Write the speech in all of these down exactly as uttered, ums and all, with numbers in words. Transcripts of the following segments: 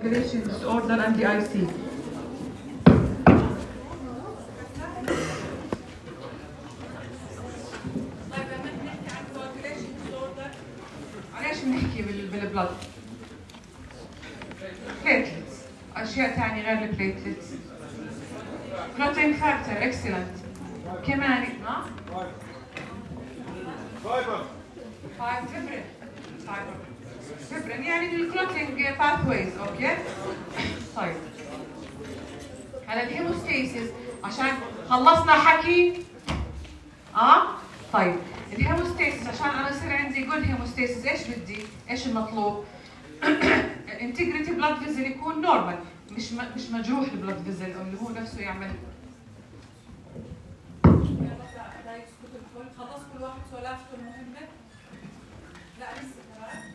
coagulation disorder and the I C. طيب لما نحكي عن coagulation disorder علاش بنحكي بالبلد؟ platelets أشياء ثانية غير البليتلتس. clotting factor excellent. كمان ها؟ فايبر. فايبر فيبرين. فايبر. فيبرين يعني الكلوتينج باثويز اوكي؟ طيب. هلا الهيموستاسيس عشان خلصنا حكي اه؟ طيب الهيموستاسيس عشان انا يصير عندي جود هيموستاسيس ايش بدي؟ ايش المطلوب؟ الانتجريتي بلاد فيزل يكون نورمال مش مش مجروح البلاد فيزل اللي هو نفسه يعمل خلص كل واحد سؤالته المهمه؟ لا لسه كمان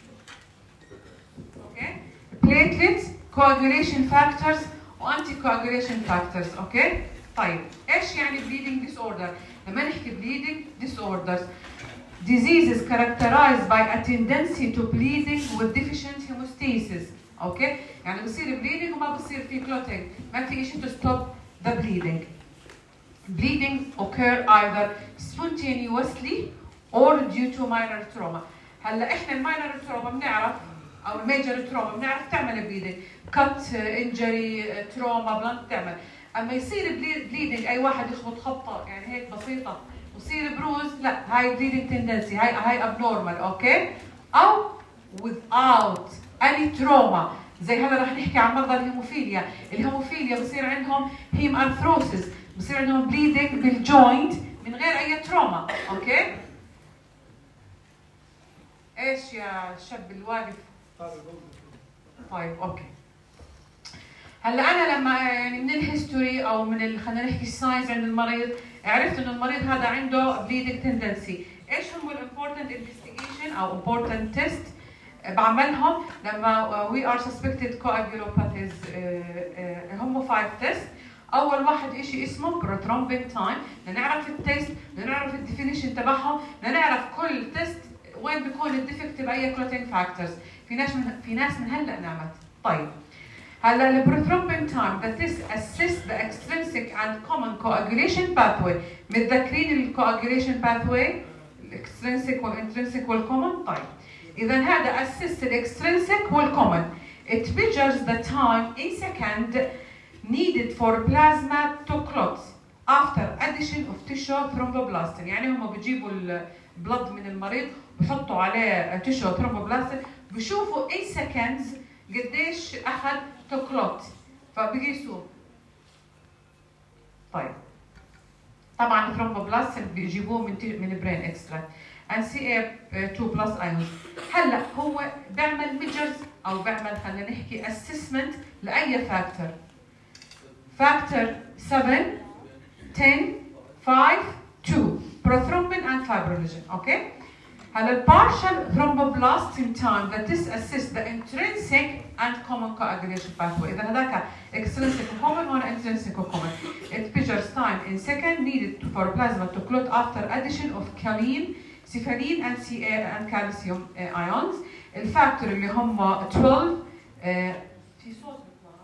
اوكي platelets coagulation factors وانتي coagulation factors اوكي طيب ايش يعني bleeding disorder؟ لما نحكي bleeding disorders diseases characterized by a tendency to bleeding with deficient hemostasis اوكي يعني بصير bleeding وما بصير في clotting ما في شيء to stop the bleeding. Bleeding occur either spontaneously or due to minor trauma. هلا احنا الماينر تروما بنعرف او الميجر تروما بنعرف تعمل بليدنج، كت انجري تروما بلانت تعمل، اما يصير بليدنج اي واحد يخبط خبطه يعني هيك بسيطه ويصير بروز لا هاي بليدنج تندنسي هاي هاي ابنورمال اوكي او without any trauma زي هذا رح نحكي عن مرضى الهيموفيليا، الهيموفيليا بصير عندهم هيم ارثروسيس بصير عندهم بليدنج بالجوينت من غير اي تروما اوكي ايش يا الشاب الواقف؟ طيب اوكي هلا انا لما يعني من الهيستوري او من ال... خلينا نحكي الساينس عند المريض عرفت انه المريض هذا عنده بليدنج تندنسي، ايش هم الامبورتنت انفستيجيشن او امبورتنت تيست بعملهم لما وي ار سسبكتد كواجولوباثيز؟ هم فايف تيست. اول واحد شيء اسمه بروثرومبين تايم، نعرف التيست نعرف الديفينيشن تبعهم نعرف كل تيست وين بيكون الديفكت باي كلوتينج فاكتورز، في ناس من في ناس من هلا نعمت. طيب هلا البروثرومبين تايم that is assist the extrinsic and common coagulation pathway. متذكرين الكواجوليشن pathway الاكسترنسيك والانترنسيك والكومن؟ طيب اذا هذا assist the extrinsic والcommon. It measures the time in second needed for plasma to clot after addition of tissue thromboplastin. يعني هم بيجيبوا البلد من المريض بحطوا عليه تيشو ثرومبوبلاستين بشوفوا اي سكندز قديش اخذ تو كلوت فبيقيسوه. طيب طبعا الثرومبوبلاستين بيجيبوه من من برين اكسترا ان سي اي اثنين بلس ايونز. هلا هو بيعمل ميجرز او بيعمل خلينا نحكي اسسمنت لاي فاكتور. فاكتور سبعة عشرة خمسة اثنين prothrombin and fibrinogen اوكي هلا البارشال thromboplastin time that is assist the intrinsic and common coagulation pathway. اذا هذاك extrinsic common هون intrinsic common. It measures time in second needed for plasma to clot after addition of choline, cephalin and C A and calcium ions. الفاكتور اللي هم اثناشر في صوت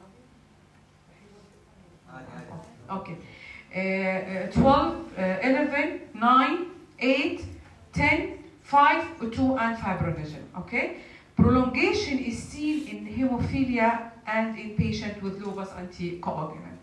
اوكي twelve, eleven, nine, eight, ten, five, two and fibrinogen. Okay. Prolongation is seen in hemophilia and in patient with lupus anticoagulant.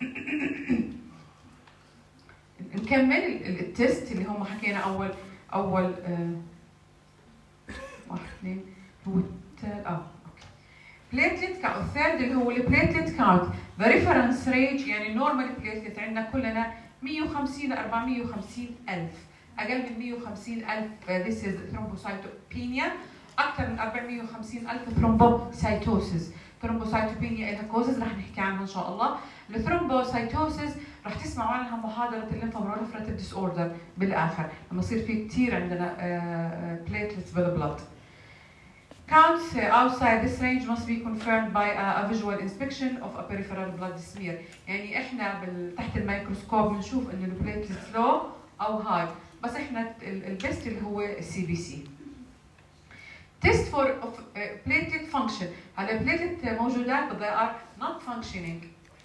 نكمل التست اللي هم حكينا اول اول آه واحد اثنين هو اه platelet count. الثالث اللي هو البليتلت كاونت. The reference range يعني نورمال بليتلت عندنا كلنا مية وخمسين ل أربعمية وخمسين ألف، أقل من مية وخمسين ألف this is thrombocytopenia، أكثر من أربعمية وخمسين ألف thrombocytosis. thrombocytopenia إلها كوزز رح نحكي عنها إن شاء الله. الثرومبوسايتوسيس رح تسمعوا عنها محاضرة الليمفوبروليفراتيف ديس أوردر بالآخر لما يصير في كثير عندنا platelets بالبلد. Counts outside this range must be confirmed by a, a visual inspection of a peripheral blood smear. يعني احنا تحت الميكروسكوب بنشوف انه البليتلت لو او هاي، بس احنا البيست اللي هو السي بي سي. test for of, uh, platelet function. هلا platelet موجودات but they are not functioning.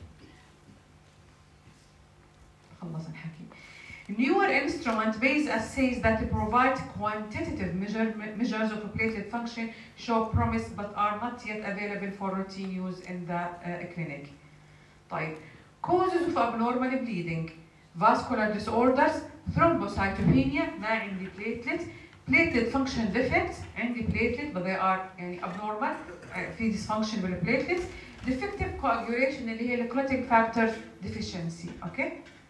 خلص الحكي. Newer instrument-based assays that provide quantitative measure, measures of platelet function show promise but are not yet available for routine use in the uh, clinic. طيب, causes of abnormal bleeding, vascular disorders, thrombocytopenia, ما عندي platelet, platelet function defects, عندي platelet but they are يعني abnormal, في dysfunction بالplatelet, defective coagulation اللي هي clotting factor deficiency, okay?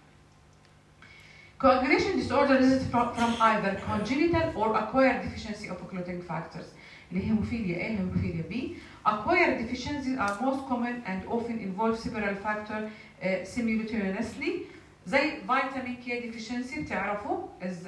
Coagulation disorder is from, from either congenital or acquired deficiency of clotting factors. اللي هي hemophilia A, hemophilia B. Acquired deficiencies are most common and often involve several factors uh, simultaneously. زي vitamin K deficiency بتعرفوا is uh,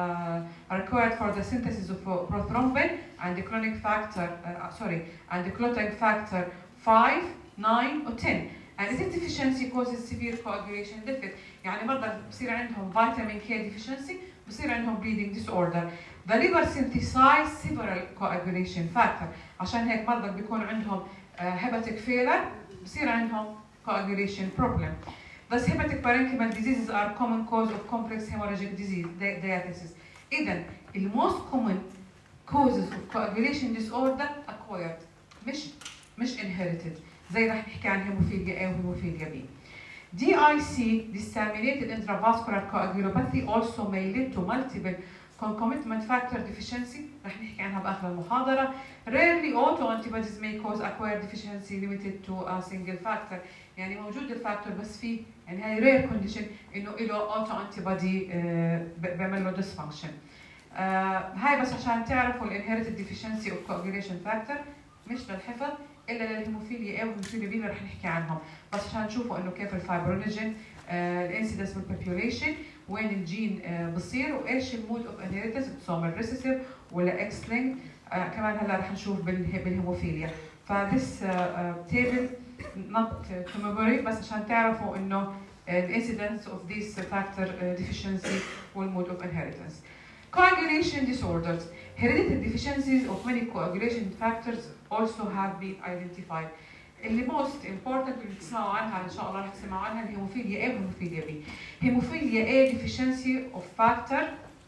uh, required for the synthesis of prothrombin and the clotting factor, uh, sorry, and the clotting factor five, nine or ten. And this deficiency causes severe coagulation defect. يعني مرضى بصير عندهم vitamin K deficiency بصير عندهم bleeding disorder. The liver synthesize several coagulation factor. عشان هيك مرضى بيكون عندهم uh, hepatic failure بصير عندهم coagulation problem. Thus hepatic parenchymal diseases are common cause of complex hemorrhagic disease diathesis. إذا the most common causes of coagulation disorder acquired مش مش inherited. زي رح نحكي عن hemophilia A و hemophilia B. D I C, disseminated intravascular coagulopathy, also may lead to multiple concomitant factor deficiency. رح نحكي عنها بآخر المحاضرة. Rarely autoantibodies may cause acquired deficiency limited to a single factor. يعني موجود الفاكتور بس في يعني هاي rare condition إنه له autoantibody بيعمل له dysfunction. uh, هاي بس عشان تعرفوا ال inherited deficiency of coagulation factor مش للحفظ الا للهيموفيليا A والهيموفيليا B اللي رح نحكي عنهم، بس عشان تشوفوا انه كيف الفايبرينوجين الانسيدنس بالبوبيوليشن وين الجين uh, بصير وايش المود اوف انهيرتنس بتصوم ريسيسيف ولا اكس لينك. uh, كمان هلا رح نشوف بالهيموفيليا. فذس تيبل نوت تو ميموري بس عشان تعرفوا انه الانسيدنس اوف ذيس فاكتور ديفيشنسي والمود اوف انهيرتنس. Coagulation disorders. Hereditary deficiencies of many coagulation factors also have been identified. اللي most important اللي تسمعوا عنها ان شاء الله رح تسمعوا عنها الهيموفيليا A والهيموفيليا B. Hemophilia A deficiency of factor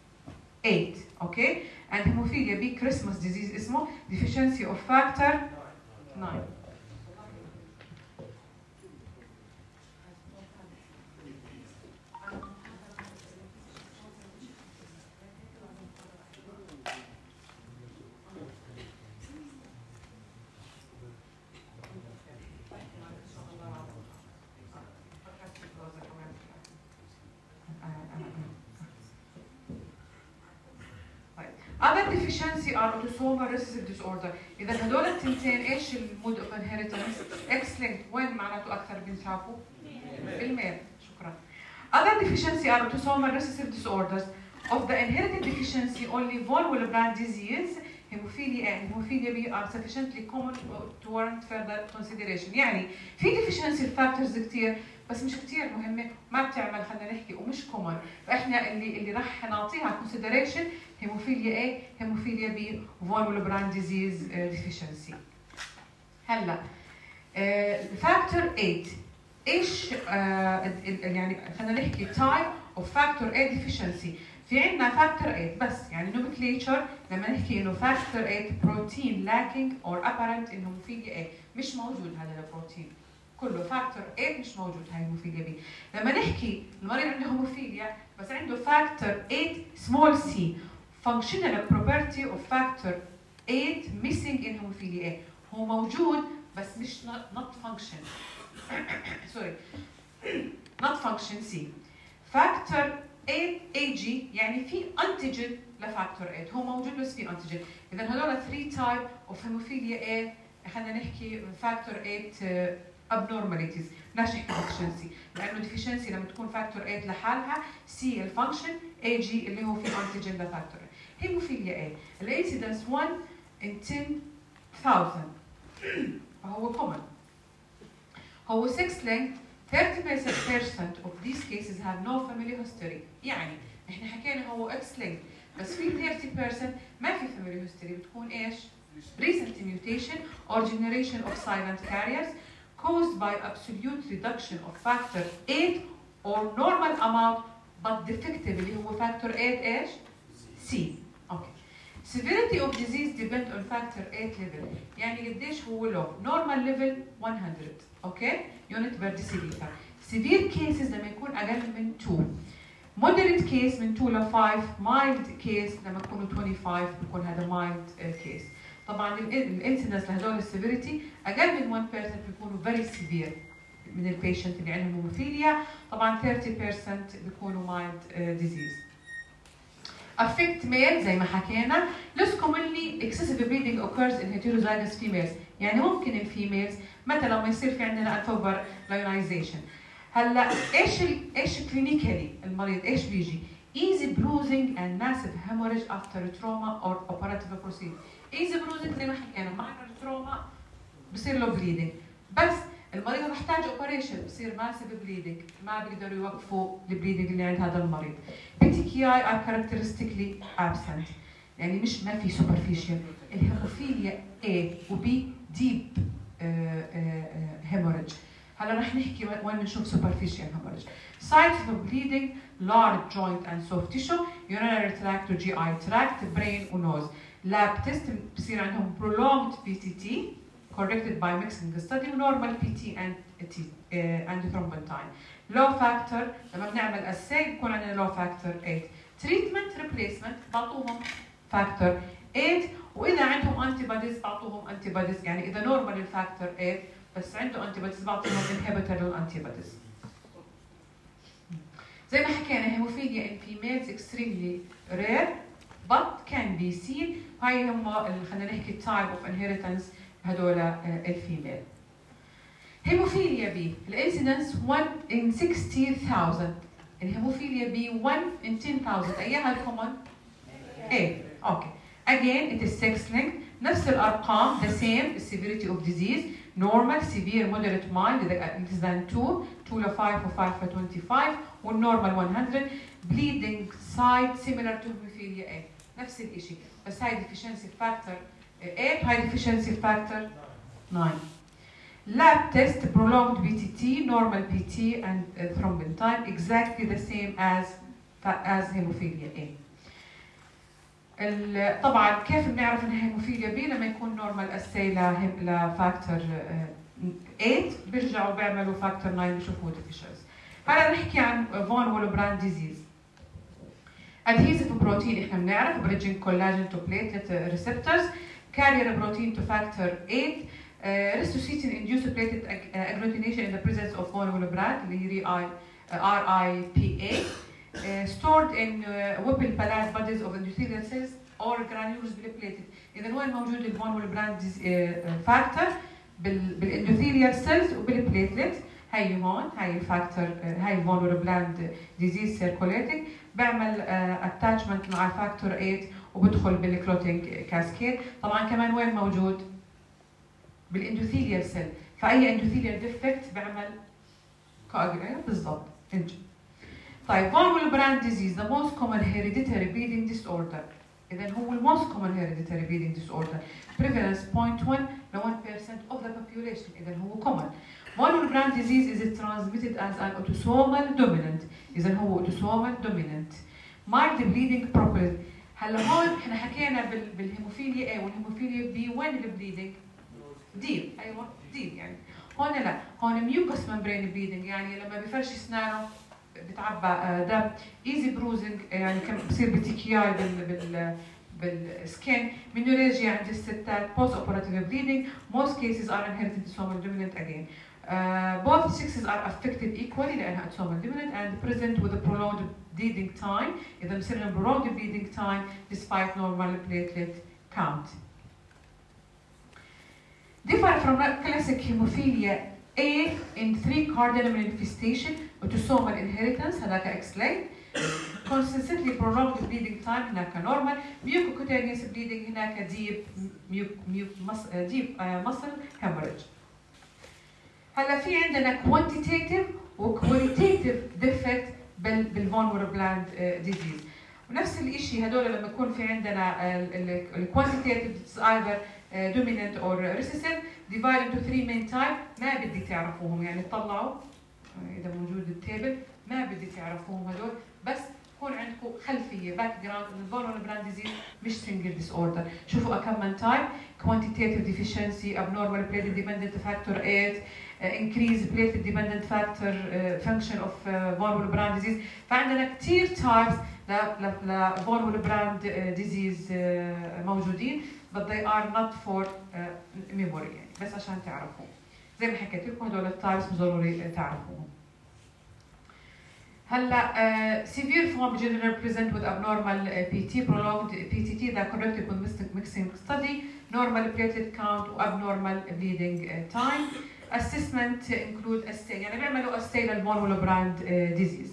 eight, okay? And hemophilia B Christmas disease اسمه deficiency of factor nine. Other deficiency are autosomal recessive disorder. إذا هدول التنتين إيش المود of inheritance؟ X-linked وين معناته أكثر بنشافوا؟ بالميل. شكرا. Other deficiency are autosomal recessive disorders. Of the inherited deficiency, only one will brand disease, hemophilia A and hemophilia B are sufficiently common to warrant further consideration. يعني في deficiency factors كتير بس مش كتير مهمة ما بتعمل خلينا نحكي ومش common. فإحنا اللي اللي راح نعطيها consideration hemophilia A, hemophilia B, von Willebrand disease uh, deficiency. هلا factor eight ايش uh, يعني خلينا نحكي type of factor eight deficiency. في عندنا factor eight بس يعني nomenclature لما نحكي انه factor eight protein lacking or apparent in hemophilia A مش موجود هذا البروتين كله factor eight مش موجود هاي hemophilia B. لما نحكي المريض عنده هيموفيليا بس عنده factor eight small c functional property of factor eight missing in hemophilia A هو موجود بس مش not function sorry not function C. factor eight A G يعني في antigen لفactor eight هو موجود بس في antigen. إذا هذول three type of hemophilia A خلينا نحكي factor eight uh, abnormalities بدناش نحكي deficiency لأنه deficiency لما تكون factor eight لحالها C الفانكشن A G اللي هو في antigen لفactor eight. hemophilia A الانسيدنس one in ten thousand فهو common. هو sex linked thirty percent of these cases have no family history. يعني احنا حكينا هو X linked بس في thirty percent ما في family history بتكون ايش؟ recent mutation or generation of silent carriers caused by absolute reduction of factor eight or normal amount but defective اللي هو factor eight ايش؟ C. Okay. Severity of disease depend on factor eight level. يعني قديش هو low. Normal level one hundred. Okay? Unit per deciliter. Severe cases لما يكون أقل من two. Moderate case من two ل five. Mild case لما يكونوا twenty-five بيكون هذا mild uh, case. طبعا الانسيدنس لهدول السيفيريتي أقل من one percent بيكونوا very severe من البيشنت اللي عندهم هيموفيليا. طبعا thirty percent بيكونوا mild uh, disease. affect male زي ما حكينا. less commonly excessive bleeding occurs in heterozygous females. يعني ممكن الفيميلز متى لما يصير في عندنا الفوبر لايونايزيشن. هلا ايش ال ايش كلينيكالي المريض ايش بيجي؟ easy bruising and massive hemorrhage after trauma or operative procedure. easy bruising زي ما حكينا مع التروما بصير له bleeding بس المريض محتاج اوبريشن بصير ماسيف بليدنج ما بيقدروا يوقفوا البليدنج اللي عند هذا المريض. بيتيكياي ار كاركترستيكلي ابسنت يعني مش ما في سوبرفيشال. الهيموفيليا A و B ديب هيموريج. هلا رح نحكي وين بنشوف سوبرفيشال هيموريج. سايتس اوف بليدنج لارج جوينت اند سوفت تيشو يورينري تراكت وجي اي تراكت برين ونوز. لاب تيست بصير عندهم prolonged بي تي تي corrected by mixing the study normal P T and T uh, and thrombin. Low factor لما بنعمل assay بكون عندنا low factor eight. Treatment replacement بعطوهم factor eight وإذا عندهم antibodies بعطوهم antibodies يعني إذا normal الفاكتور eight بس عنده antibodies بعطوهم inhibitory antibodies. زي ما حكينا hemophilia in females extremely rare but can be seen. هاي هم خلينا نحكي type of inheritance هدول الفيميل. هيموفيليا بي الانسيدنس one in sixty thousand. الهيموفيليا بي one in ten thousand. ايها الكومن؟ A. اوكي. Again it is sex linked. نفس الارقام the same severity of disease normal severe moderate mild less than two two to five or five to twenty-five والnormal one hundred. bleeding side similar to hemophilia A. نفس الشيء بس هاي deficiency factor eight, high deficiency factor nine. Lab test prolonged B T T, normal P T and uh, thrombin time exactly the same as as hemophilia A. طبعا كيف بنعرف انها هيموفيليا بي؟ لما يكون نورمال اساي لفاكتور eight بيرجعوا بيعملوا فاكتور nine بيشوفوا ديفيشنس. هلا نحكي عن فون ويلبراند ديزيز. adhesive protein احنا بنعرف bridging collagen to platelet receptors. carrier protein to factor eight. uh, resuscitation induced platelet agglutination in the presence of von Willebrand اللي هي R I P A. uh, stored in uh, Whipple palate bodies of endothelial cells or granules بالبليتلت. إذا وين موجود الفون ويلبراند فاكتور؟ بالاندوثيليال سيلز وبالبليتلت. هي هون هي الفاكتور هي الفون ويلبراند ديزيز سيركوليتنج بعمل اتاتشمنت uh, مع فاكتور eight وبدخل بالكلوتينج كاسكيد. طبعا كمان وين موجود؟ بالاندوثيليال سيل. فاي اندوثيليال ديفكت بيعمل كواجوليشن بالضبط. طيب فون ويلبراند ديزيز the most common hereditary bleeding disorder. اذا هو ال most common hereditary bleeding disorder. prevalence zero point one to one percent of the population. اذا هو common. Von Willebrand disease is transmitted as an autosomal dominant. اذا هو autosomal dominant. mild bleeding properly. هلا هون احنا حكينا بالهيموفيليا A والهيموفيليا B وين البليدنج؟ ديب. ايوه ديب يعني. هون لا هون ميوكس ممبرين بليدنج يعني لما بفرش اسنانه بتعبى دم. ايزي بروزنج يعني كم بصير بتيكياي بال بال بالسكين. منوريجيا عند الستات. post operative bleeding. most cases are inherited autosomal dominant again. Uh, both sexes are affected equally لأنها autosomal dominant and present with a prolonged bleeding time. إذا بصير لهم prolonged bleeding time despite normal platelet count. Differ from classic hemophilia A in three cardinal manifestation autosomal inheritance هذاك explained. consistently prolonged bleeding time هناك normal. mucocutaneous bleeding هناك deep deep uh, muscle hemorrhage. هلا في عندنا quantitative و qualitative defect بالفون ويلبراند ديزيز. ونفس الشيء هدول لما يكون في عندنا ال quantitative either dominant or recessive, divided into three main type. ما بدي تعرفوهم يعني تطلعوا إذا موجود التابل ما بدي تعرفوهم هدول بس يكون عندكم خلفيه باك جراوند ان الفولنربل ديزيز مش سنجل ديس اوردر. شوفوا كم من تايب: quantitative deficiency, abnormal platelet dependent factor eight, uh, increased platelet dependent factor uh, function of uh, vulnerable disease. فعندنا كثير تايبس ل vulnerable disease uh, موجودين but they are not for uh, memory يعني بس عشان تعرفوا. زي ما حكيت لكم هدول التايبس ضروري تعرفوهم. هلا uh, severe form generally present with abnormal uh, P T, prolonged P T T that corrected with mixing study, normal platelet count و abnormal bleeding uh, time. Assessment include assay يعني بيعملوا assay للفولنربل uh, disease.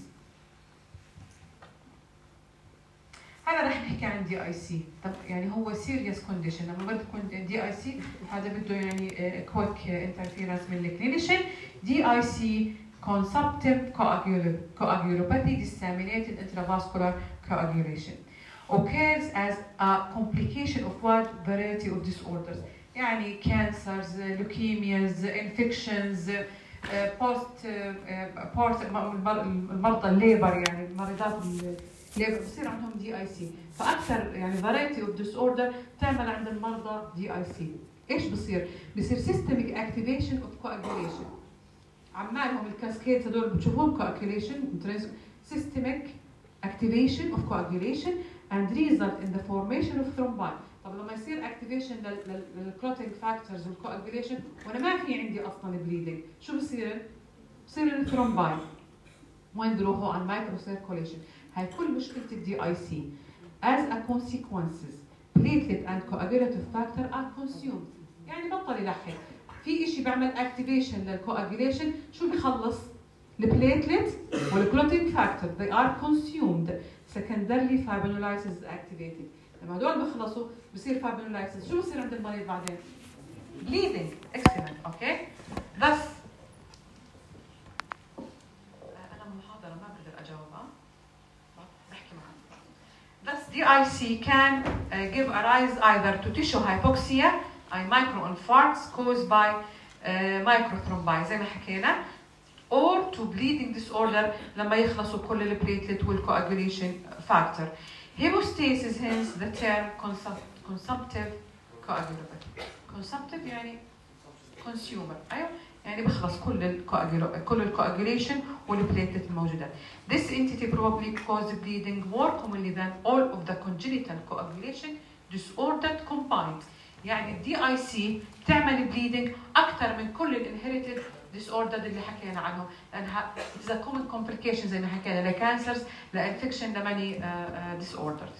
هلا رح نحكي عن دي اي سي. طب يعني هو serious condition لما بدك تكون دي اي سي هذا بده يعني uh, quick uh, interference من الكلينيشن. دي اي سي consumptive coagulopathy, disseminated intravascular coagulation, occurs as a complication of wide variety of disorders. يعني cancers, leukemias, infections, post post المرضى الليبر يعني مريضات الليبر بصير عندهم دي اي سي. فاكثر يعني variety of disorder تعمل عند المرضى دي اي سي. ايش بصير؟ بصير systemic activation of coagulation. عمالهم الكاسكيد هذول بتشوفوهم coagulation, systemic activation of coagulation and result in the formation of thrombi. طب لما يصير activation للclotting factors والcoagulation وانا ما في عندي اصلا bleeding شو بصير؟ بصير الثرومباي وين بيروحوا على المايكرو سيركوليشن. هاي كل مشكله الدي اي سي. As a consequences platelet and coagulative factor are consumed. يعني بطل يلحق. في شيء بيعمل activation للcoagulation شو بيخلص؟ البليتلت والclotting factor they are consumed. Secondarily fibrinolysis is activated. لما هدول بيخلصوا بصير fibrinolysis. شو بصير عند المريض بعدين؟ bleeding. Excellent. Okay. Thus أنا محاضرة ما بقدر أجاوبها. بحكي معك. Thus D I C can uh, give a rise either to tissue hypoxia أي microinfarcts caused by uh, microthrombi زي ما حكينا or to bleeding disorder لما يخلصوا كل البليتلت والcoagulation factor. Hemostasis hence the term consumptive coagulopathy. Consumptive يعني consumer أيوة يعني بخلص كل الcoagulation كل الcoagulation والبليتلت الموجودة. This entity probably caused bleeding more commonly than all of the congenital coagulation disorder combined. يعني الدي اي سي تعمل بليدنج اكثر من كل الانهيرتد ديس اوردر اللي حكينا عنهم لانها اذا كومن كومبليكيشن زي ما حكينا لكانسرز لانفكشن لماني ديس اوردرز.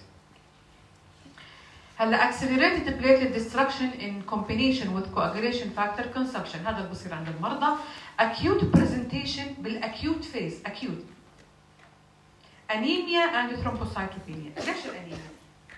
هلا accelerated platelet destruction in combination with coagulation factor consumption هذا اللي بصير عند المرضى. acute presentation بالاكيوت فيز acute anemia and thrombocytopenia. ليش الانيميا؟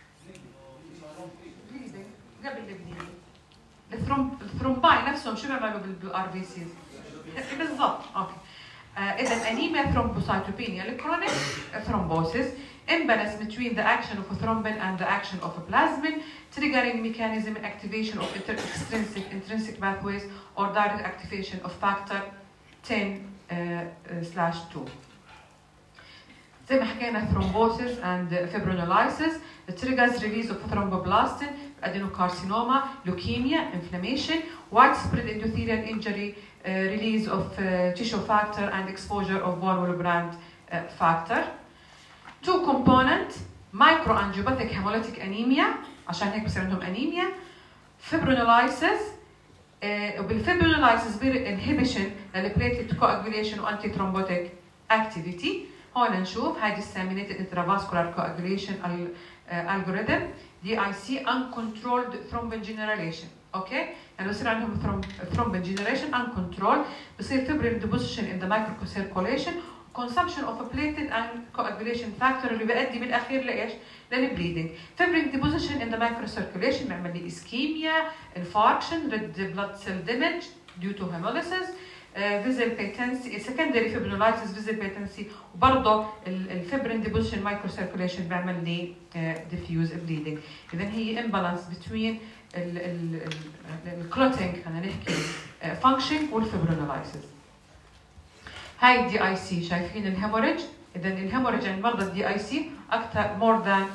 قبل البليدنج. الثروم الثرومباي نفسهم شو بيعملوا بالار بي سيز؟ بالضبط اوكي. اذا انيميا ثرومبوسايتوبينيا الكرونيك ثرومبوسيس imbalance between the action of a thrombin and the action of a plasmin triggering mechanism activation of extrinsic intrinsic pathways or direct activation of factor ten slash two. زي ما حكينا thrombosis and fibrinolysis triggers release of thromboplastin, adenocarcinoma, leukemia, inflammation, widespread endothelial injury, uh, release of uh, tissue factor and exposure of vulnerable uh, factor. Two component microangiopathic hemolytic anemia عشان هيك بصير عندهم anemia. Fibrinolysis uh, وبالfibrinolysis بيصير inhibition للplatelet coagulation و antithrombotic activity. هون نشوف هاي disseminated intravascular coagulation algorithm دي اي سي uncontrolled thrombin generation. اوكي يعني بصير عندهم thrombin generation uncontrolled بصير fibrin deposition in the microcirculation consumption of a platelet and coagulation factor اللي بيؤدي بالاخير لايش؟ للبليدنج. fibrin deposition in the microcirculation بيعمل لي ischemia, infarction, red blood cell damage due to hemolysis, vessel patency, secondary fibrinolysis, vessel patency وبرضه الفibrin deposition microcirculation بيعمل لي diffuse bleeding. إذا هي imbalance between الكلوتينج خلينا نحكي فانكشن والفيبرينولايسيس. هاي الدي اي سي شايفين الهيموريج، اذا الهيموريج عند مرضى الدي اي سي اكثر مور ذان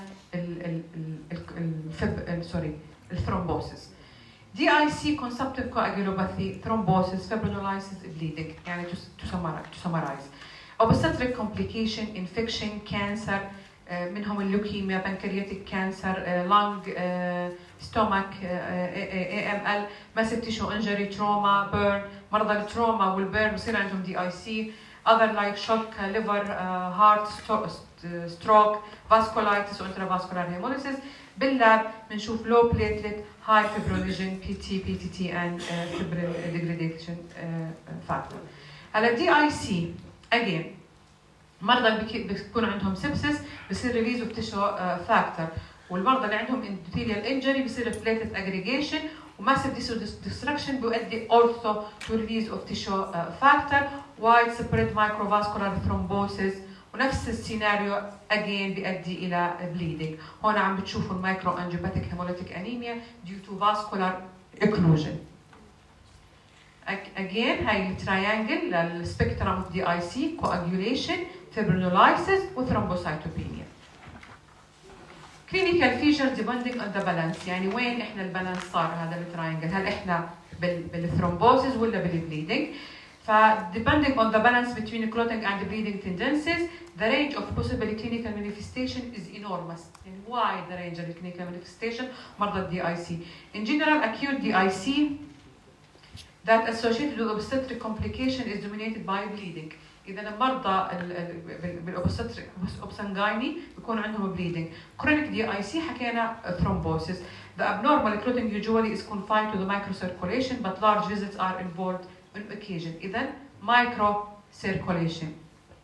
الفيب سوري الثرومبوسيس. دي اي سي consumptive coagulopathy, thrombosis, fibrinolysis, bleeding. يعني to summarize, to summarize. obstetric complication, infection, cancer, منهم اللوكيميا, pancreatic cancer, lung, stomach, إيه إم إل, massive tissue injury, trauma, burn. مرضى التروما والبيرن بصير عندهم دي اي سي. other like shock, liver, heart, stroke, vasculitis, intravascular hemolysis. باللاب بنشوف low platelet, high fibrinogen, بي تي, بي تي تي and uh, fibrin degradation uh, factor. هلا دي اي سي again مرضى بيكون عندهم سبسس بصير release of tissue uh, factor، والمرضى اللي عندهم endothelial injury بصير platelet aggregation وmassive tissue destruction بيؤدي also to release of tissue uh, factor widespread microvascular thrombosis، ونفس السيناريو again بيؤدي الى bleeding. هون عم بتشوفوا المايكرو انجيوباثيك hemolytic anemia due to vascular occlusion. again هاي التراينجل للسبيكترم of دي اي سي coagulation, fibrinolysis وثرومبوسايتوبينيا. clinical features depending on the balance، يعني وين احنا البالانس صار هذا التراينجل، هل احنا بالثرومبوسيس ولا بالبليدنج؟ ف depending on the balance between clotting and bleeding tendencies, the range of possible clinical manifestation is enormous. يعني wide the range of clinical manifestation مرضى الدي اي سي. In general, acute دي اي سي that associated with obstetric complication is dominated by bleeding. إذا المرضى بالأوبستريك أوبسنجايني بيكون عندهم bleeding. Chronic دي اي سي حكينا thrombosis. The abnormal clotting usually is confined to the microcirculation, but large visits are involved on occasion. إذا microcirculation.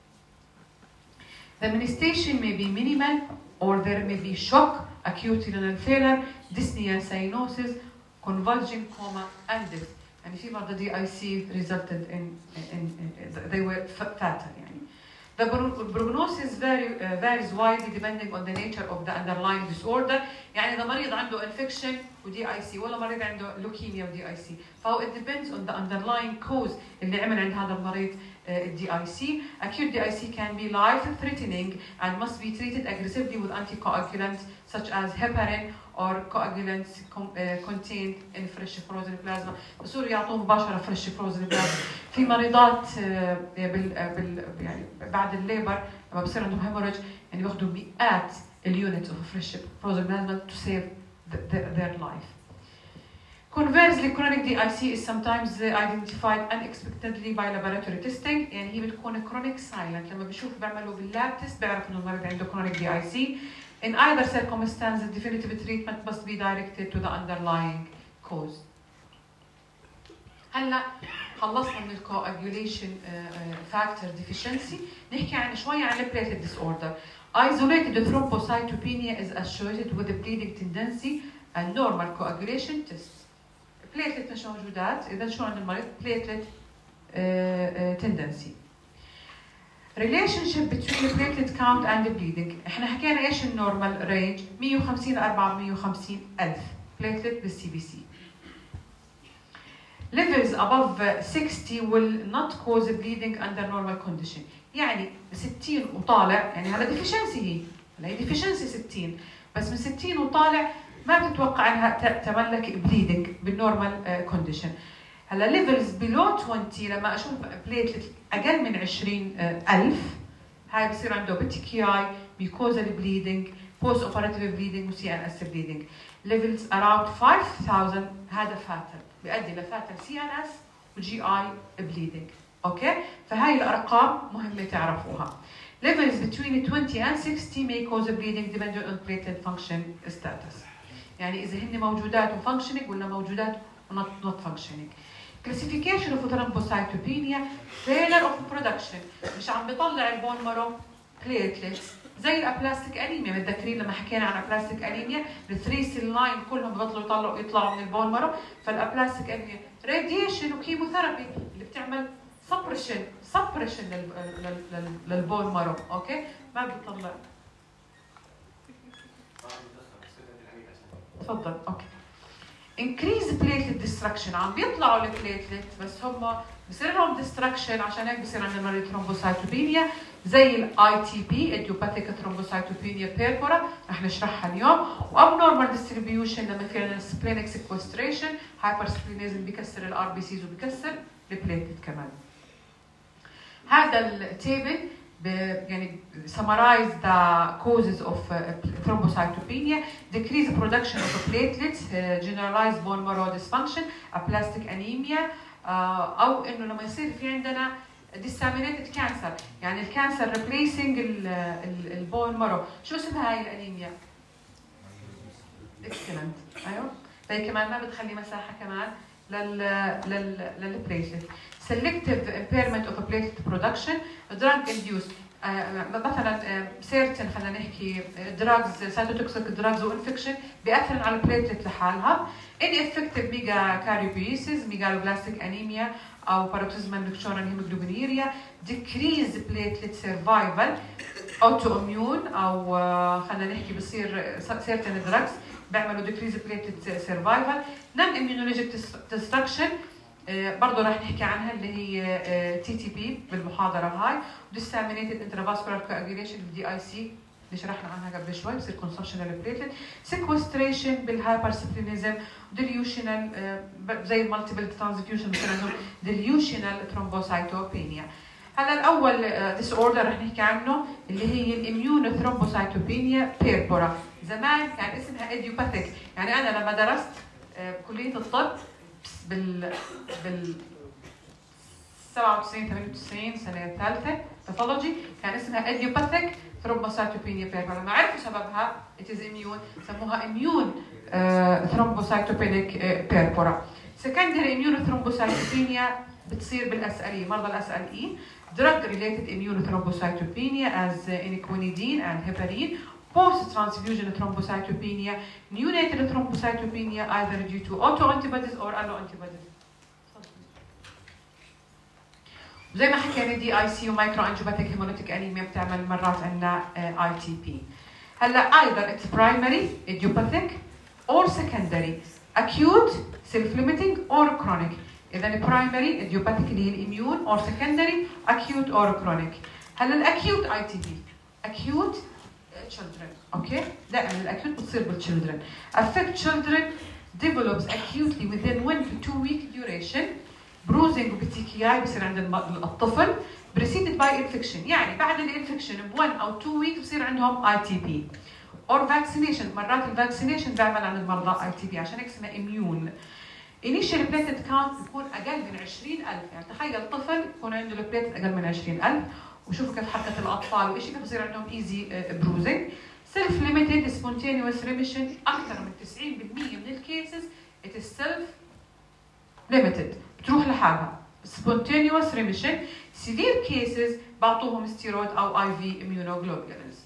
The manifestation may be minimal or there may be shock, acute renal failure, dyspnea, cyanosis, convulsion, coma, and death. يعني في مرضى دي اي سي resulted in, in, in they were fatal يعني. The prognosis vary, uh, varies widely depending on the nature of the underlying disorder. يعني إذا مريض عنده infection ودي اي سي ولا مريض عنده leukemia ودي اي سي، فهو it depends on the underlying cause اللي عمل عند هذا المريض الدي اي سي. Acute D I C can be life threatening and must be treated aggressively with anticoagulants such as heparin or coagulants contained in fresh frozen plasma. بصيروا يعطوه مباشرة fresh frozen plasma. في مريضات بال بال يعني بعد الليبر لما بصير عندهم hemorrhage يعني بياخذوا مئات اليونتس of fresh frozen plasma to save the, the, their life. Conversely, chronic D I C is sometimes identified unexpectedly by laboratory testing. يعني هي بتكون chronic silent. لما بيشوف بيعملوا باللاب تيست بيعرف إنه المريض عنده chronic D I C. In either circumstance, the definitive treatment must be directed to the underlying cause. هلا خلصنا من الcoagulation factor deficiency. نحكي عن شوية عن platelet disorder. Isolated thrombocytopenia is associated with a bleeding tendency and normal coagulation tests. platelet مش موجودات، إذا شو عند المريض platelet uh, uh, tendency. Relationship between platelet count and bleeding. إحنا حكينا إيش النورمال رينج؟ مية وخمسين ل أربعمية وخمسين ألف platelet بالسي بي سي. Levels above sixty will not cause bleeding under normal condition. يعني ستين وطالع يعني هذا deficiency هي، هلا هي deficiency ستين، بس من ستين وطالع ما بتتوقع انها تملك بليدنج بالنورمال كونديشن. هلا ليفلز بلو عشرين لما اشوف بليتلت اقل من عشرين ألف هاي بصير عنده بتيكياي، ميكوزال بليدنج، بوست اوبراتيف بليدنج وسي ان اس بليدنج. ليفلز اراوند خمسة آلاف هذا فاتل بيؤدي لفاتل سي ان اس وجي اي بليدنج. اوكي؟ فهاي الارقام مهمه تعرفوها. Levels between twenty and sixty may cause bleeding depending on platelet function status. يعني إذا هن موجودات وfunctioning ولا موجودات ونot not functioning. Classification of thrombocytopenia, failure of production. مش عم بيطلع البون مارو platelets زي الابلاستيك انيميا. متذكرين لما حكينا عن الابلاستيك انيميا الثري سيل لاين كلهم ببطلوا يطلعوا يطلعوا من البون مارو. فالابلاستيك انيميا راديشن وكيموثيرابي اللي بتعمل سبريشن سبريشن للبون مارو. اوكي ما بيطلع. تفضل. اوكي increase platelet destruction. عم بيطلعوا البليتلت بس هم بصير لهم destruction، عشان هيك بصير عندنا مريض ثرومبوسايتوبينيا زي الاي تي بي idiopathic thrombocytopenia purpura رح نشرحها اليوم، وابنورمال ديستريبيوشن لما في عندنا سبلينك سيكوستريشن، هايبرسبلينيزم بيكسر الار بي سيز وبيكسر البليتلت كمان. هذا التيبل يعني summarize the causes of uh, thrombocytopenia, decrease production of platelets, uh, generalized bone marrow dysfunction, aplastic anemia، uh, او انه لما يصير في عندنا disseminated cancer، يعني الكانسر replacing البون مارو. شو اسمها هاي الانيميا؟ excellent. ايوه هي كمان ما بتخلي مساحه كمان لل لل للبليتلت. selective impairment of platelet production, drug induced. آه مثلا آه سيرتن خلينا نحكي دراجز سايتوتوكسيك دراجز وانفكشن بياثر على البليتلت لحالها. ineffective ميجا كاريوبيسيس، ميجالوبلاستيك انيميا او باروكسيزمال نكتورال هيموجلوبينيريا، decrease platelet survival، autoimmune او آه خلينا نحكي بصير سيرتن دراجز بيعملوا decrease platelet survival. non immunologic destruction برضه راح نحكي عنها اللي هي تي تي بي بالمحاضره هاي، disseminated intravascular coagulation بالدي اي سي اللي شرحنا عنها قبل شوي بصير consumption للبليتلت، sequestration بالهايبرسبلينيزم، delusional زي المالتيبل ترانسفيوجن بصير عندهم delusional thrombocytopenia. هذا الاول ديس اوردر رح نحكي عنه اللي هي الاميون ثرومبوسايتوبينيا بيربورا. زمان كان اسمها ايديوباثيك، يعني انا لما درست بكليه الطب بال بال سبعة وتسعين ثمانية وتسعين سنه الثالثه باثولوجي كان اسمها ايديوباثيك ثرومبوسايتوبينيا بيربورا. لما عرفوا سببها it is immune سموها immune ثرومبوسايتوبينيك بيربورا. secondary immune thrombocytopenia بتصير بالاس ال اي، مرضى الاس ال اي. drug related immune thrombocytopenia as iniquinidine and heparin. post-transfusion thrombocytopenia, neonatal thrombocytopenia either due to autoantibodies or alloantibodies. زي ما حكينا دي اي سي ومايكرو انجيوباثيك هيموليتيك انيميا بتعمل مرات عندنا اي تي بي. هلا either it's primary idiopathic or secondary acute self-limiting or chronic. اذا primary idiopathic اللي هي الاميون or secondary acute or chronic. هلا الاكيوت اي تي بي acute children اوكي دائما الاكيوت بتصير بالchildren. affect children develops acutely within one to two week duration. bruising وبتيكياي بصير عند الطفل preceded by infection، يعني بعد الانفكشن ب one او two weeks بصير عندهم اي تي بي. or vaccination، مرات الفاكسينيشن بيعمل عند المرضى اي تي بي عشان هيك اسمها immune. initial platelet count بيكون اقل من عشرين ألف، يعني تخيل طفل يكون عنده البليتلت اقل من عشرين ألف، وشوفوا كيف حركه الاطفال وايش كيف بصير عندهم ايزي بروزنج. سيلف ليميتد سبونتينيوس ريميشن، اكثر من تسعين بالمئة من الكيسز ات از سيلف ليميتد بتروح لحالها سبونتينيوس ريميشن. سيفير كيسز بعطوهم ستيرويد او اي في اميونوجلوبولينز.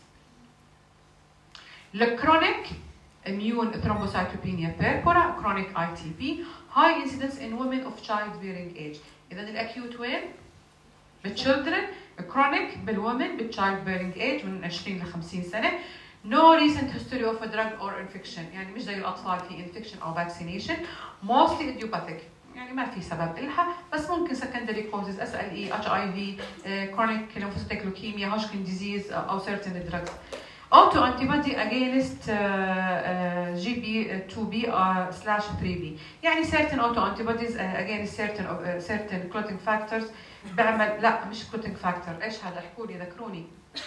الكرونيك immune thrombocytopenia purpura chronic I T P high incidence in women of childbearing age. اذا الاكيوت وين؟ بالchildren، chronic بالwomen بالchildbearing age من عشرين ل خمسين سنه. no recent history of a drug or infection، يعني مش زي الاطفال في infection او vaccination. mostly idiopathic، يعني ما في سبب إلها، بس ممكن secondary causes اس ال اي، اتش اي في، chronic lymphocytic leukemia، Hodgkin disease او certain drugs. auto antibody against uh, uh, G B two B uh, slash three B، يعني certain auto antibodies uh, against certain uh, certain clotting factors بعمل لا مش clotting factor، ايش هذا؟ احكوا لي ذكروني.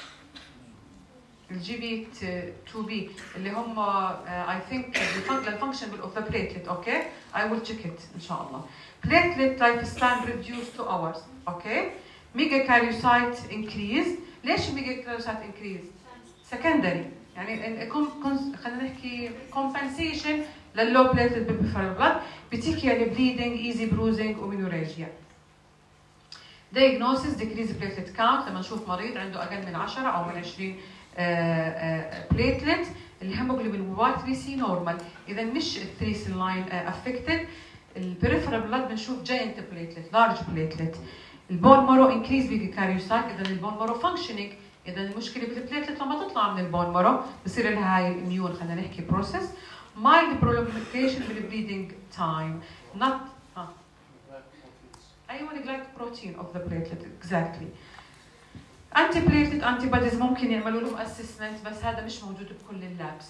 الجي بي two B اللي هم uh, I think الفانكشن of the platelet. اوكي I will check it ان شاء الله. platelet lifespan reduced to hours. اوكي megakaryocyte increase. ليش megakaryocyte increase؟ secondary، يعني خلينا نحكي compensation للlow platelet peripheral blood، particularly bleeding, easy bruising ومينوريجيا. diagnosis decrease platelet count، لما نشوف مريض عنده اقل من عشرة او من عشرين platelet. الهيموجلوبين واي ثري سي نورمال، اذا مش ثري سي لاين affected. البريفرال بلاد بنشوف giant platelet large platelet. البون مارو increase megakaryocyte، اذا البون مارو functioning، اذا المشكله بالبليتلت لما تطلع من البون مارو بصير لها هاي الاميون خلينا نحكي بروسيس. mild prolongation بالbleeding time not ها أيوة الجلايكوبروتين of the platelet exactly. anti platelet antibodies ممكن يعملوا لهم assessment بس هذا مش موجود بكل اللابس.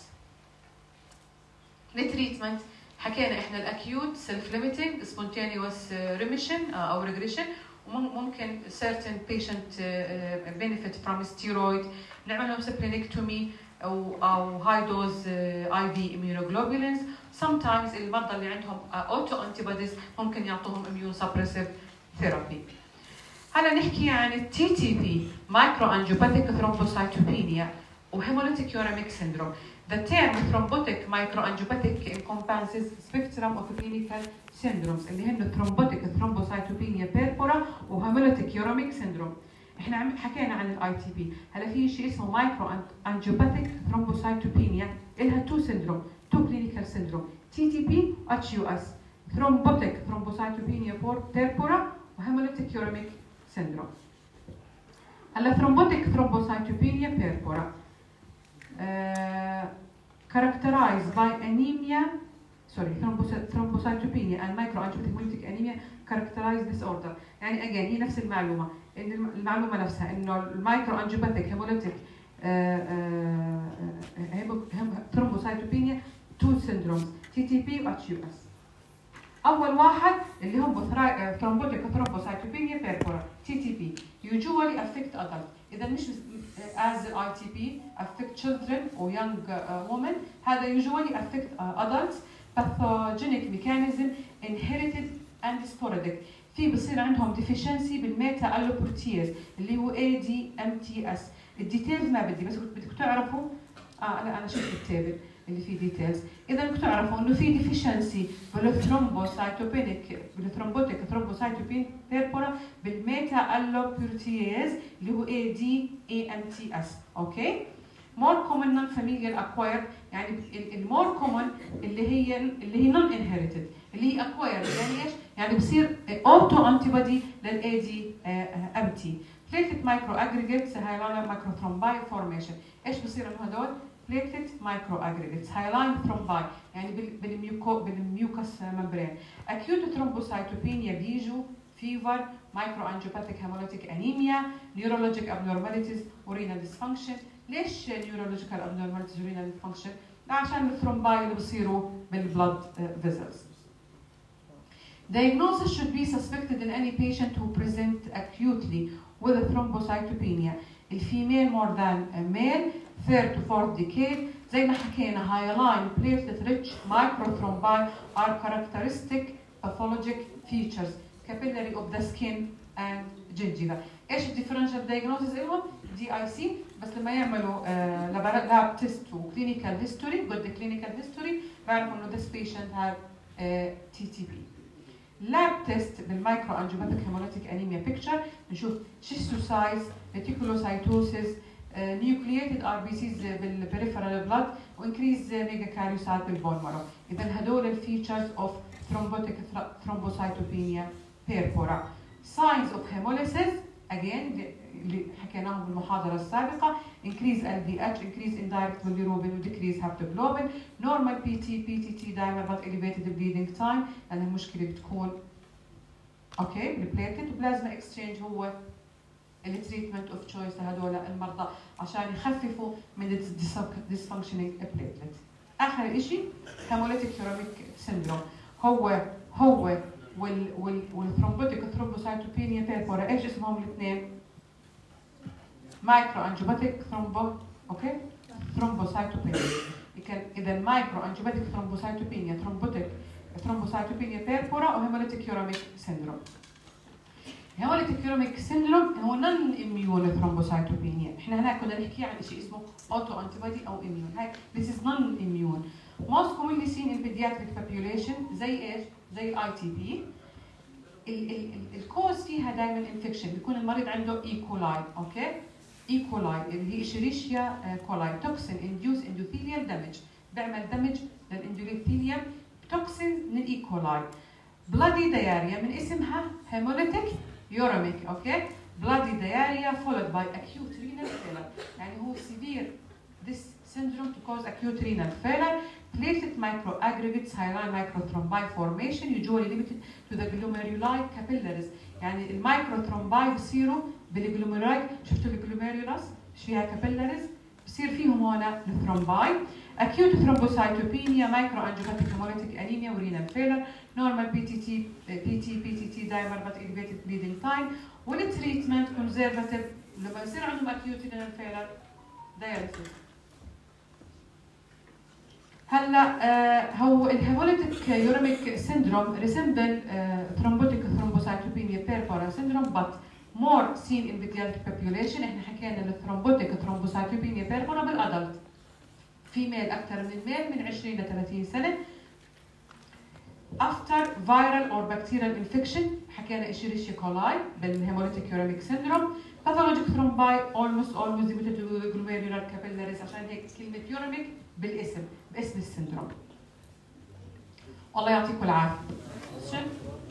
التريتمنت حكينا احنا الاكيوت سيلف ليميتنج سبونتينيوس ريميشن او ريجريشن وممكن certain patient benefit from steroid نعمل لهم سبلينكتومي او او هاي دوز اي في immunoglobulins. sometimes المرضى اللي عندهم اوتو انتيبوديز ممكن يعطوهم immune suppressive therapy. هلا نحكي عن التي تي بي micro angiopathic thrombocytopenia وهيموليتيك يوريميك syndrome. The term thrombotic microangiopathic encompasses spectrum of clinical syndromes اللي هن thrombotic thrombocytopenia purpura وhemolytic uremic syndrome. احنا عم حكينا عن الاي تي بي، هلا في شيء اسمه microangiopathic thrombocytopenia لها two syndrome two clinical syndrome تي تي بي اتش يو اس thrombotic thrombocytopenia purpura وhemolytic uremic syndrome. هلا thrombotic thrombocytopenia purpura Uh, characterized by anemia, sorry, thrombocytopenia and microangiopathic hemolytic anemia characterize disorder. يعني again هي نفس المعلومة، إن المعلومة نفسها إنه المايكروانجيوباثيك hemolytic thrombocytopenia two syndromes تي تي بي و اتش يو اس. أول واحد اللي هم thrombotic thrombocytopenia purpura تي تي بي usually affect adults. إذا مش as the I T P affect children or young uh, women هذا usually affect uh, adults. pathogenic mechanism inherited and sporadic. في بصير عندهم deficiency بالميتا الوبروتيز اللي هو إيه دي إم تي إس. الديتيلز ما بدي بس بدكم تعرفوا اه لا انا شفت التابل اللي فيه ديتيلز. اذا بدكم تعرفوا انه في deficiency بالثرومبوسايتوبينيك بالثرومبوتيك ثرومبوسايتوبين بيربورا بالميتا الوبروتيز اللي هو إيه دي إم تي إس. اوكي more common non familial acquired يعني المور كومن اللي هي اللي هي non inherited اللي هي acquired يعني ايش؟ يعني بصير auto antibody لل إيه دي إم تي. platelet micro aggregates hyaline microthrombi formation. ايش بصير انه هدول؟ platelet micro aggregates hyaline thrombi يعني بالميوكو بالميوكس ممبرين. acute thrombocytopenia بيجوا fever microangiopathic hemolytic anemia neurologic abnormalities renal dysfunction. ليش neurological abnormalities renal dysfunction؟ عشان الثرومباي اللي بصيروا بالبلد vessels. Diagnosis should be suspected in any patient who present acutely with a thrombocytopenia. الفيميل more than a male third to fourth decade. زي ما حكينا hyaline platelet rich microthrombi are characteristic pathologic features capillary of the skin and gingiva. ايش الديفرنشال diagnosis لهم؟ دي اي سي بس لما يعملوا لاب تيست وكلينيكال هيستوري good clinical history بعرفوا انه this patient had تي تي بي. لاب تيست بالمايكرو انجيوباثيك هيموليتيك انيميا بيكتشر نشوف شيستوسايز ريتيكولوسايتوسيس نيوكلييتد ار بي سيز بالبريفرال بلاد وانكريز ميجا كاريوسايت بالبون مارو. اذا هدول الفيتشرز اوف ثرومبوتيك ثرومبوسايتوبينيا بيربورا. ساينز اوف هيموليسيس اجين اللي حكيناهم بالمحاضره السابقه increase ال دي اتش increase indirect bilirubin و decrease haptoglobin normal بي تي بي تي تي دائما but elevated bleeding time لان المشكله بتكون اوكي بالبليتلت وبلازما اكسشينج هو التريتمنت اوف تشويس لهدول المرضى عشان يخففوا من الديسفانكشنينج بليتلت. اخر شيء هيموليتيك يوريميك سيندروم هو هو وال وال والثرومبوتيك ثرومبوسايتوبينيا بيربورا ايش اسمهم الاثنين؟ مايكرو انجيوباثيك ثرومبو اوكي ثرومبوسايتوبينيا. اذا مايكرو انجيوباثيك ثرومبوسايتوبينيا ثرومبوتيك ثرومبوسايتوبينيا بيربورا وهيموليتيك يوريميك سيندروم. هيموليتيك يوريميك سيندروم هو نون اميون ثرومبوسايتوبينيا. احنا هنا كنا نحكي عن شيء اسمه اوتو انتيبودي او اميون. هاي this is non immune. most commonly seen in pediatric population زي ايش؟ زي الاي تي بي. الكوز فيها دائما انفكشن بيكون المريض عنده اي كولاي اوكي اي كولاي اللي هي اشيريشيا كولاي توكسين انديوس اندوثيليال دامج بيعمل دامج للاندوثيليوم توكسين من الاي كولاي. بلادي دياريا من اسمها هيموليتيك يوريميك اوكي بلادي دياريا followed by acute renal failure يعني هو severe this syndrome to cause acute renal failure platelet microaggregates hyaline microthrombi formation usually limited to the glomeruli capillaries. يعني المايكروثرومباي بصيروا بالجلوميرولاي. شفتوا الجلوميرولس ايش فيها capillaries بصير فيهم هون الثرومباي. acute thrombocytopenia microangiopathic hemolytic anemia renal failure normal بي تي تي بي تي بي تي تي dimer but elevated bleeding time. والتريتمنت conservative لما يصير عندهم acute renal failure dialysis. هلا آه هو الهيموليتيك يوريميك سيندروم resemble thrombotic thrombocytopenia purpura syndrome but more seen in pediatric population. احنا حكينا الثرومبوتيك thrombocytopenia purpura بالادلت فيميل اكثر من الميل من عشرين ل ثلاثين سنه. after viral or bacterial infection حكينا اشيريشيا كولاي بالهيموليتيك يوريميك سيندروم. pathologic thrombi almost always limited to glomerular capillaries عشان هيك كلمه يوريميك بالاسم باسم السندروم. الله يعطيكم العافيه.